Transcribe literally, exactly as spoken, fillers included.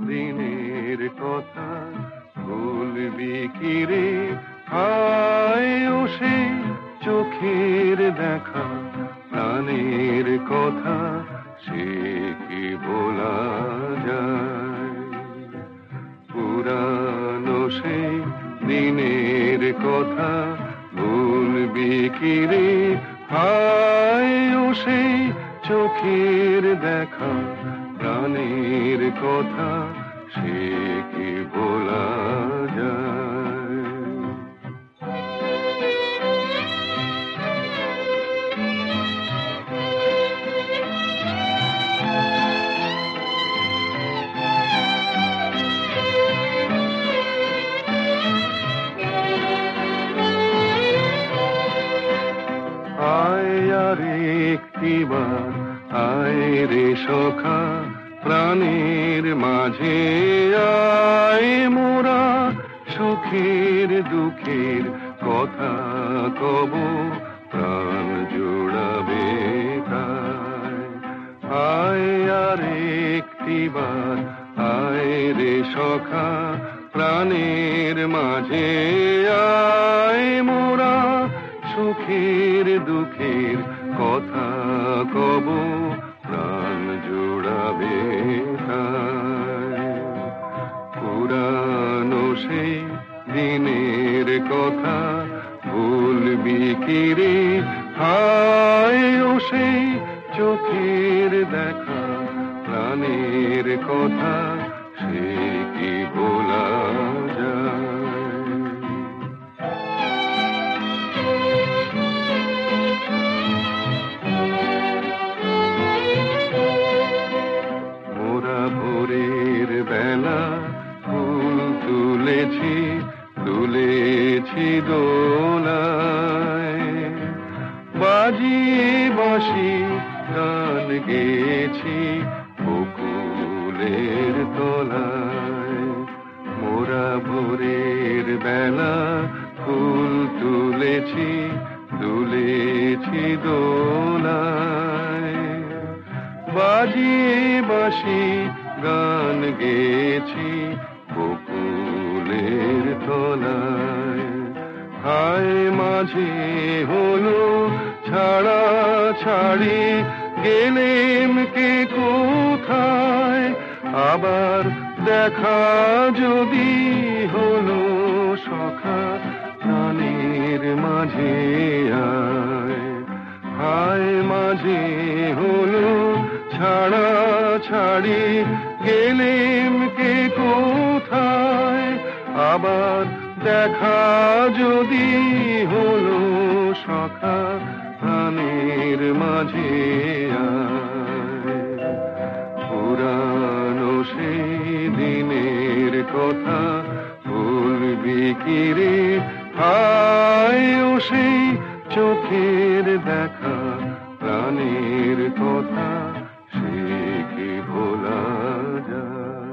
দিনের কথা ভুলবি কি রে? হায় ও সেই চোখের দেখা, প্রাণের কথা সে কি ভোলা যায়? পুরানো সেই দিনের কথা ভুলবি কি রে? হায় ও সেই চোখের দেখা, প্রাণের কথা সে কি ভোলা যায়? আয় আর একটিবার আয় রে সখা, প্রাণের মাঝে আয় মোরা সুখের দুঃখের কথা কব, প্রাণ জোড়াবে তাই। আয় আর একটিবার আয় রে সখা, প্রাণের মাঝে আয় মোরা সুখের দুঃখের কথা কব, প্রাণ জোড়াবে তাই। পুরানো সেই দিনের কথা ভুলবি কি রে? হায় ও সেই চোখের দেখা, প্রাণের কথা সে কি ভোলা যায়? ভোরের বেলা ফুল তুলেছি, তুলেছি দোলায়, বাজিয়ে বাঁশি গান গেয়েছি বকুলের তলায়। মোরা ভোরের বেলা ফুল তুলেছি, তুলেছি দোলায়, বাজিয়ে বাঁশি গান গেয়েছি বকুলের তলায়। হায় মাঝে হলো ছাড়া ছাড়ি, গেলেম কে কোথায়? আবার দেখা যদি হলো সখা, প্রাণের মাঝে আয়। হায় মাঝে হলো ছাড়া ছাড়ি, গেলেম কে কোথায়? আবার দেখা যদি হলো সখা, প্রাণের মাঝে আয়। পুরানো সেই দিনের কথা ভুলবি কি রে? হায় ও সেই চোখের দেখা, প্রাণের কথা সে কি ভোলা যায়?